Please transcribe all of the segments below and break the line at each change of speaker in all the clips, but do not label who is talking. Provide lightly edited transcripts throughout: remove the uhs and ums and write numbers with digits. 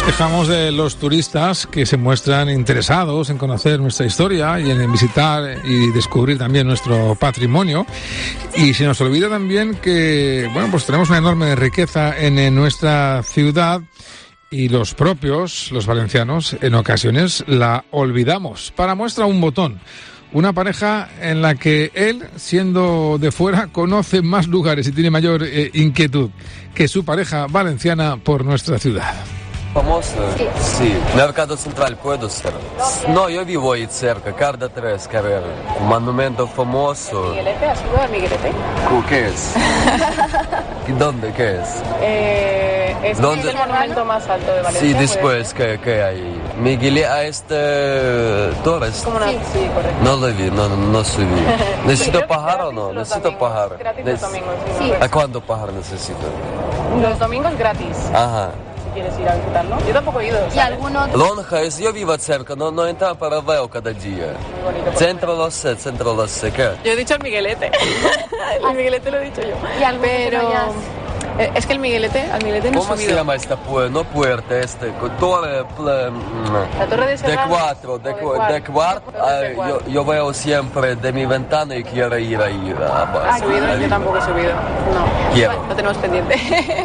Nos quejamos de los turistas que se muestran interesados en conocer nuestra historia y en visitar y descubrir también nuestro patrimonio. Y se nos olvida también que, bueno, pues tenemos una enorme riqueza en nuestra ciudad y los propios, los valencianos, en ocasiones la olvidamos. Para muestra un botón. Una pareja en la que él, siendo de fuera, conoce más lugares y tiene mayor inquietud que su pareja valenciana por nuestra ciudad.
¿Famoso? Sí. Mercado Central, ¿puedo ser? No, yo vivo ahí cerca, Carda 3, que a ver, un monumento famoso.
¿Miguelete? ¿Has ido al Miguelete?
¿Qué es? ¿Dónde? ¿Qué es?
Es el monumento más alto de Valencia.
Sí, después, ¿qué hay? Miguelete, Torres.
Sí, correcto.
No lo vi, no subí. ¿Necesito pajar o no? Necesito pajar.
Gratis los domingos. Sí.
¿A cuándo pajar necesito?
Los domingos gratis.
Ajá.
¿Quieres ir a visitarlo? Yo tampoco he ido. ¿Y alguno?
Lonja, yo vivo cerca, no entro para ver cada día.
Muy bonito.
Centro lo sé, ¿qué?
Yo he dicho el Miguelete. El Miguelete lo he dicho yo.
¿Y alguno
pero es que al Miguelete no he subido.
¿Cómo se llama esta puerta? Torre...
La Torre de Serrano.
De cuatro. Yo veo siempre de mi ventana y quiero ir ahí.
¿Has subido? Yo tampoco he subido. No.
Quiero.
Lo tenemos pendiente.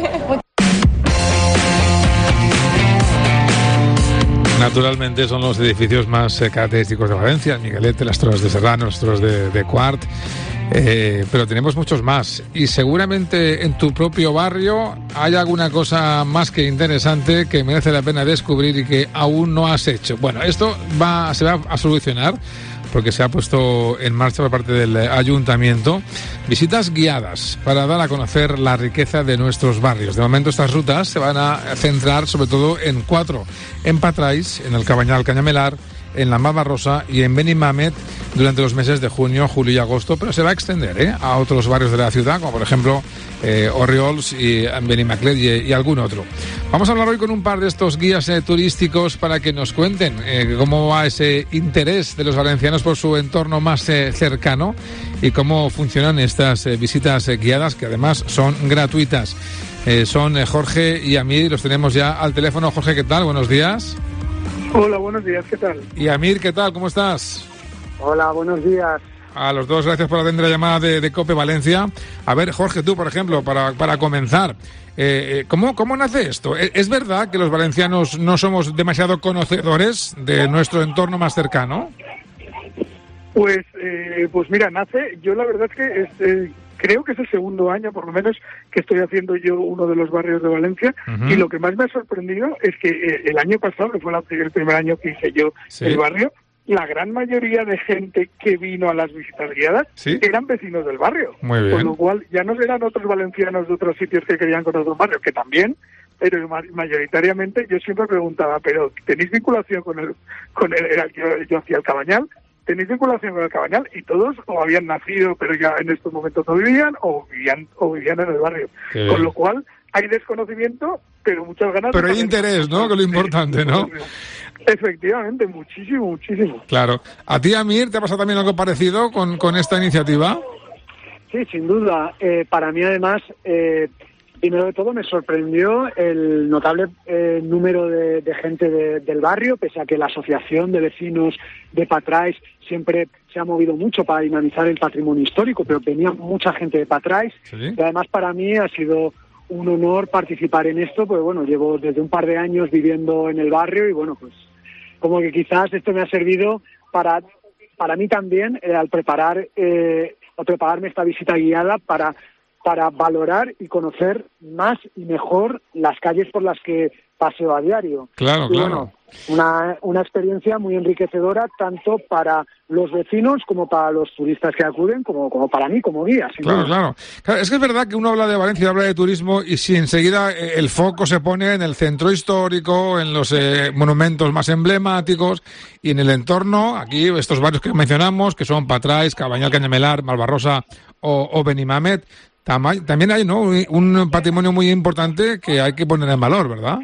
Naturalmente son los edificios más característicos de Valencia, el Miguelete, las Torres de Serrano, las Torres de Quart, pero tenemos muchos más. Y seguramente en tu propio barrio hay alguna cosa más que interesante que merece la pena descubrir y que aún no has hecho. Bueno, esto se va a solucionar porque se ha puesto en marcha por parte del ayuntamiento visitas guiadas para dar a conocer la riqueza de nuestros barrios. De momento estas rutas se van a centrar sobre todo en 4, en Patrais, en el Cabanyal Canyamelar, en la Malvarrosa y en Benimàmet durante los meses de junio, julio y agosto, pero se va a extender a otros barrios de la ciudad, como por ejemplo Orriols y Benimaclet y algún otro. Vamos a hablar hoy con un par de estos guías turísticos para que nos cuenten cómo va ese interés de los valencianos por su entorno más cercano y cómo funcionan estas visitas guiadas, que además son gratuitas. Son Jorge y Amir, los tenemos ya al teléfono. Jorge, ¿qué tal? Buenos días.
Hola, buenos días, ¿qué tal?
Y Amir, ¿qué tal? ¿Cómo estás?
Hola, buenos días.
A los dos, gracias por atender la llamada de COPE Valencia. A ver, Jorge, tú, por ejemplo, para comenzar, ¿cómo nace esto? ¿Es verdad que los valencianos no somos demasiado conocedores de nuestro entorno más cercano?
Pues mira, nace, yo la verdad es que creo que es el segundo año, por lo menos, que estoy haciendo yo uno de los barrios de Valencia, y lo que más me ha sorprendido es que el año pasado, que fue el primer año que hice yo el barrio, la gran mayoría de gente que vino a las visitas guiadas eran vecinos del barrio.
Muy bien.
Con lo cual ya no eran otros valencianos de otros sitios que querían conocer un barrio, que también, pero mayoritariamente yo siempre preguntaba, ¿pero tenéis vinculación con el yo hacía el Cabanyal? ¿Tenéis vinculación con el Cabanyal? Y todos o habían nacido, pero ya en estos momentos no vivían, o vivían en el barrio. Con lo cual hay desconocimiento, pero muchas ganas.
Pero hay interés, ¿no? Que es lo importante, ¿no?
Efectivamente, muchísimo.
Claro. ¿A ti, Amir, te ha pasado también algo parecido con esta iniciativa?
Sí, sin duda. Para mí, además, primero de todo, me sorprendió el notable número de gente del barrio, pese a que la asociación de vecinos de Patrais siempre se ha movido mucho para dinamizar el patrimonio histórico, pero venía mucha gente de Patrais. ¿Sí? Y además para mí ha sido un honor participar en esto, pues bueno, llevo desde un par de años viviendo en el barrio y bueno, pues como que quizás esto me ha servido para mí también al prepararme esta visita guiada para valorar y conocer más y mejor las calles por las que paseo a diario.
Claro.
Bueno, una experiencia muy enriquecedora tanto para los vecinos como para los turistas que acuden, como para mí como guía.
Claro. Es que es verdad que uno habla de Valencia, habla de turismo y si enseguida el foco se pone en el centro histórico, en los monumentos más emblemáticos y en el entorno, aquí estos barrios que mencionamos, que son Patrais, Cabanyal, Canyamelar, Malvarrosa o Benimàmet, también hay, ¿no?, un patrimonio muy importante que hay que poner en valor, ¿verdad?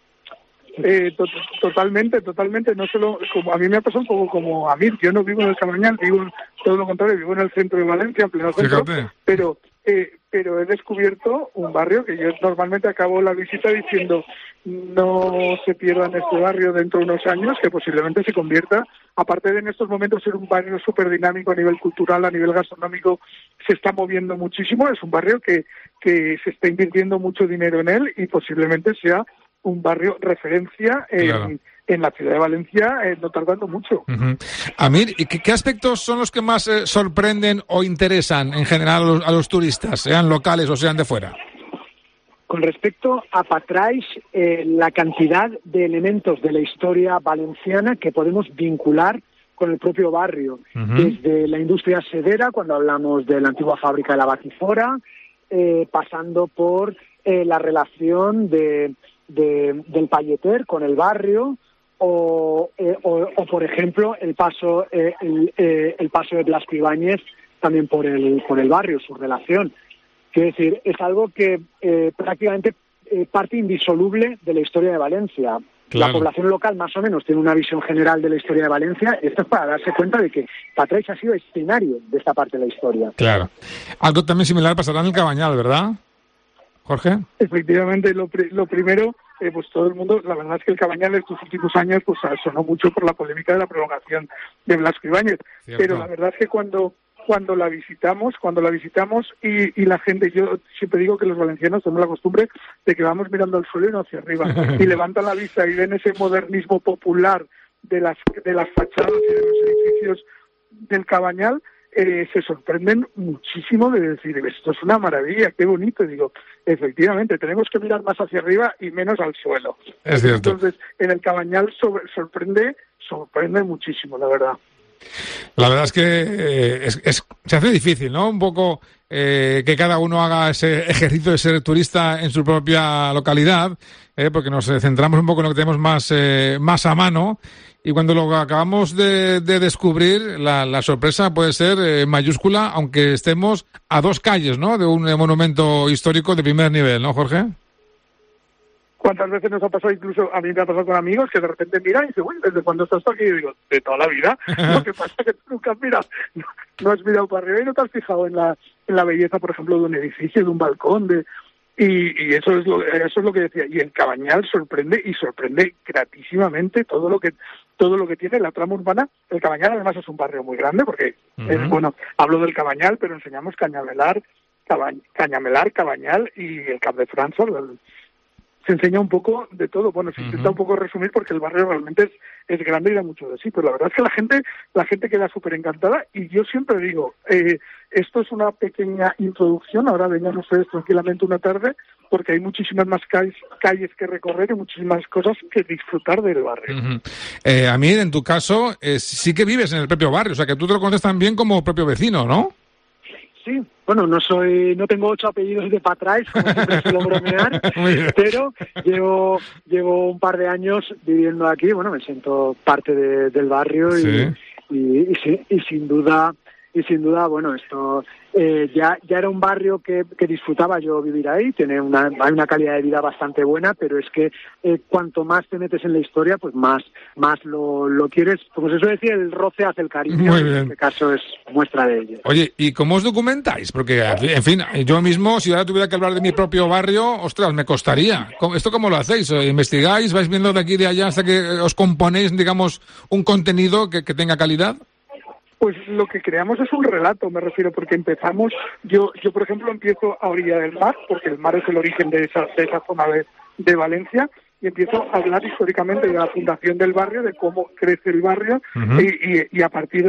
Totalmente. No solo, como a mí me ha pasado un poco como a mí. Yo no vivo en el Cabanyal, vivo todo lo contrario, vivo en el centro de Valencia, en pleno centro. Pero pero he descubierto un barrio que yo normalmente acabo la visita diciendo no se pierdan este barrio dentro de unos años, que posiblemente se convierta, aparte de en estos momentos ser un barrio súper dinámico a nivel cultural, a nivel gastronómico, se está moviendo muchísimo, es un barrio que se está invirtiendo mucho dinero en él y posiblemente sea un barrio referencia en la ciudad de Valencia, no tardando mucho.
Uh-huh. Amir, ¿y qué aspectos son los que más sorprenden o interesan en general a los turistas, sean locales o sean de fuera?
Con respecto a Patrais, la cantidad de elementos de la historia valenciana que podemos vincular con el propio barrio, desde la industria sedera, cuando hablamos de la antigua fábrica de la Batifora, pasando por la relación del Palleter con el barrio, o por ejemplo el paso de Blasco Ibáñez también por el barrio, su relación. Quiero decir, es algo que prácticamente parte indisoluble de la historia de Valencia. Claro. La población local más o menos tiene una visión general de la historia de Valencia, y esto es para darse cuenta de que Patrais ha sido escenario de esta parte de la historia. Claro.
Algo también similar pasará en el Cabanyal, ¿verdad, Jorge?
Efectivamente, lo primero, pues todo el mundo, la verdad es que el Cabanyal en estos últimos años pues sonó mucho por la polémica de la prolongación de Blasco Ibáñez. Cierto. Pero la verdad es que cuando la visitamos y la gente, yo siempre digo que los valencianos tenemos la costumbre de que vamos mirando al suelo y no hacia arriba, y levantan la vista y ven ese modernismo popular de las fachadas y de los edificios del Cabanyal, se sorprenden muchísimo de decir, esto es una maravilla, qué bonito. Y digo, efectivamente, tenemos que mirar más hacia arriba y menos al suelo.
Es cierto.
Entonces, en el Cabanyal sorprende muchísimo, la verdad.
La verdad es que se hace difícil, ¿no? Un poco que cada uno haga ese ejercicio de ser turista en su propia localidad, porque nos centramos un poco en lo que tenemos más a mano, y cuando lo acabamos de descubrir, la sorpresa puede ser mayúscula, aunque estemos a 2 calles, ¿no?, de un monumento histórico de primer nivel, ¿no, Jorge?
¿Cuántas veces nos ha pasado? Incluso a mí me ha pasado con amigos que de repente miran y dicen, uy, ¿desde cuándo estás aquí? Y yo digo, de toda la vida. Lo que pasa es que tú nunca has mirado, no has mirado para arriba y no te has fijado en la belleza, por ejemplo, de un edificio, de un balcón, y eso es lo que decía. Y el Cabanyal sorprende gratísimamente todo lo que tiene la trama urbana. El Cabanyal además es un barrio muy grande porque hablo del Cabanyal, pero enseñamos Cañamelar, Cabanyal y el Cap de França. Se enseña un poco de todo. Bueno, se intenta un poco resumir porque el barrio realmente es grande y da mucho de sí, pero la verdad es que la gente queda súper encantada, y yo siempre digo, esto es una pequeña introducción, ahora vengan ustedes tranquilamente una tarde, porque hay muchísimas más calles que recorrer y muchísimas cosas que disfrutar del barrio.
Amir, en tu caso, sí que vives en el propio barrio, o sea que tú te lo conoces también como propio vecino, ¿no?
Sí, bueno, no tengo 8 apellidos de Patrais, como siempre suelo bromear, pero llevo un par de años viviendo aquí. Bueno, me siento parte del barrio. ¿Sí? y sin duda, bueno, esto ya era un barrio que disfrutaba yo vivir ahí. Hay una calidad de vida bastante buena, pero es que cuanto más te metes en la historia, pues más lo quieres. Como se suele decir, el roce hace el cariño.
Muy bien.
En este caso es muestra de ello.
Oye, ¿y cómo os documentáis? Porque, en fin, yo mismo, si ahora tuviera que hablar de mi propio barrio, ostras, me costaría. ¿Esto cómo lo hacéis? ¿Investigáis? ¿Vais viendo de aquí y de allá hasta que os componéis, digamos, un contenido que tenga calidad?
Pues lo que creamos es un relato, me refiero, porque empezamos, yo por ejemplo empiezo a orilla del mar, porque el mar es el origen de esa zona de Valencia, y empiezo a hablar históricamente de la fundación del barrio, de cómo crece el barrio, y a partir de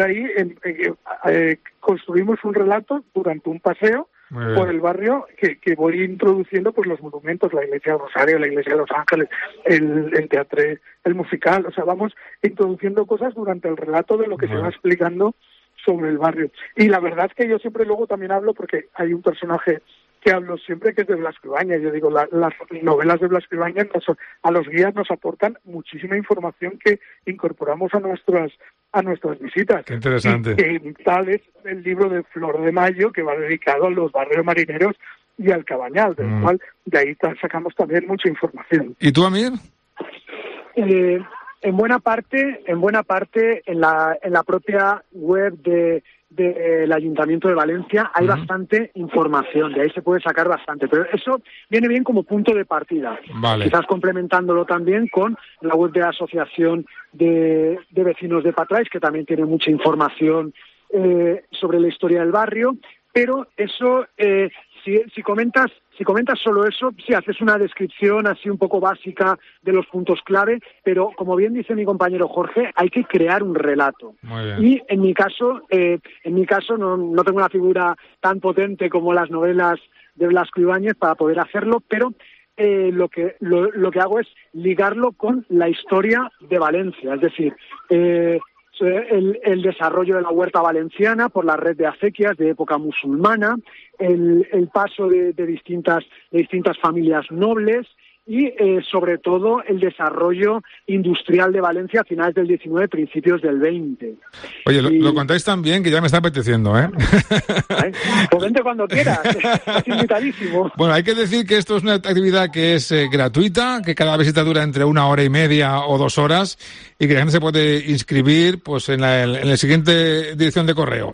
ahí construimos un relato durante un paseo por el barrio que voy introduciendo pues los monumentos, la iglesia del Rosario, la iglesia de Los Ángeles, el teatro, el musical. O sea, vamos introduciendo cosas durante el relato de lo que se va explicando sobre el barrio. Y la verdad es que yo siempre luego también hablo, porque hay un personaje que hablo siempre que es de Blasco Ibáñez. Yo digo, las novelas de Blasco Ibáñez a los guías nos aportan muchísima información que incorporamos a nuestras visitas.
Qué interesante.
Y tal es el libro de Flor de Mayo, que va dedicado a los barrios marineros y al Cabanyal, del cual de ahí sacamos también mucha información.
¿Y tú, Amir?
en buena parte en la propia web del Ayuntamiento de Valencia hay bastante información, de ahí se puede sacar bastante, pero eso viene bien como punto de partida.
Vale.
Quizás complementándolo también con la web de la Asociación de Vecinos de Patrais, que también tiene mucha información sobre la historia del barrio, pero eso, si comentas solo eso, sí haces una descripción así un poco básica de los puntos clave, pero como bien dice mi compañero Jorge, hay que crear un relato.
Muy bien.
Y en mi caso no tengo una figura tan potente como las novelas de Blasco Ibáñez para poder hacerlo, pero lo que hago es ligarlo con la historia de Valencia, es decir, el desarrollo de la huerta valenciana por la red de acequias de época musulmana, el paso de distintas familias nobles y sobre todo el desarrollo industrial de Valencia a finales del 19, principios del 20.
Oye, lo contáis tan bien que ya me está apeteciendo, ¿eh?
Pues vente cuando quieras, estás invitadísimo.
Bueno, hay que decir que esto es una actividad que es gratuita, que cada visita dura entre 1 hora y media o 2 horas y que la gente se puede inscribir pues en la siguiente dirección de correo: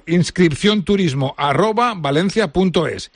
inscripcionturismo@valencia.es.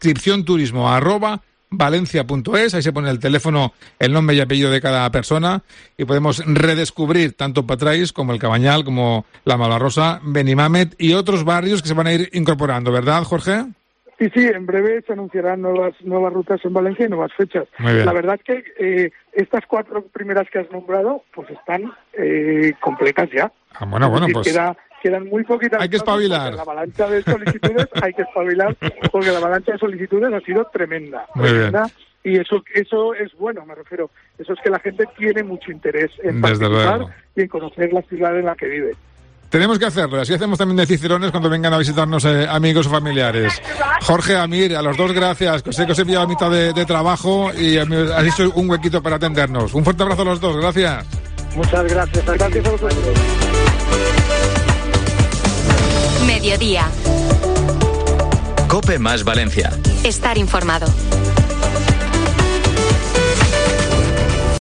inscripcionturismo@valencia.es, ahí se pone el teléfono, el nombre y apellido de cada persona y podemos redescubrir tanto Patrais como el Cabanyal, como la Malvarrosa, Benimamet y otros barrios que se van a ir incorporando, ¿verdad, Jorge?
Sí, en breve se anunciarán nuevas rutas en Valencia y nuevas fechas.
Muy bien.
La verdad es que estas 4 primeras que has nombrado pues están completas ya.
Bueno, pues
quedan muy poquitas.
Hay que espabilar.
La avalancha de solicitudes hay que espabilar porque la avalancha de solicitudes ha sido tremenda.
Muy bien.
Y eso es bueno, me refiero. Eso es que la gente tiene mucho interés en participar y en conocer la ciudad en la que vive.
Tenemos que hacerlo, así hacemos también de cicerones cuando vengan a visitarnos amigos o familiares. Jorge, Amir, a los dos gracias, que sé que os he pillado a mitad de trabajo y has hecho un huequito para atendernos. Un fuerte abrazo a los dos, gracias.
Muchas gracias. Gracias a vosotros.
Mediodía.
COPE más Valencia.
Estar informado.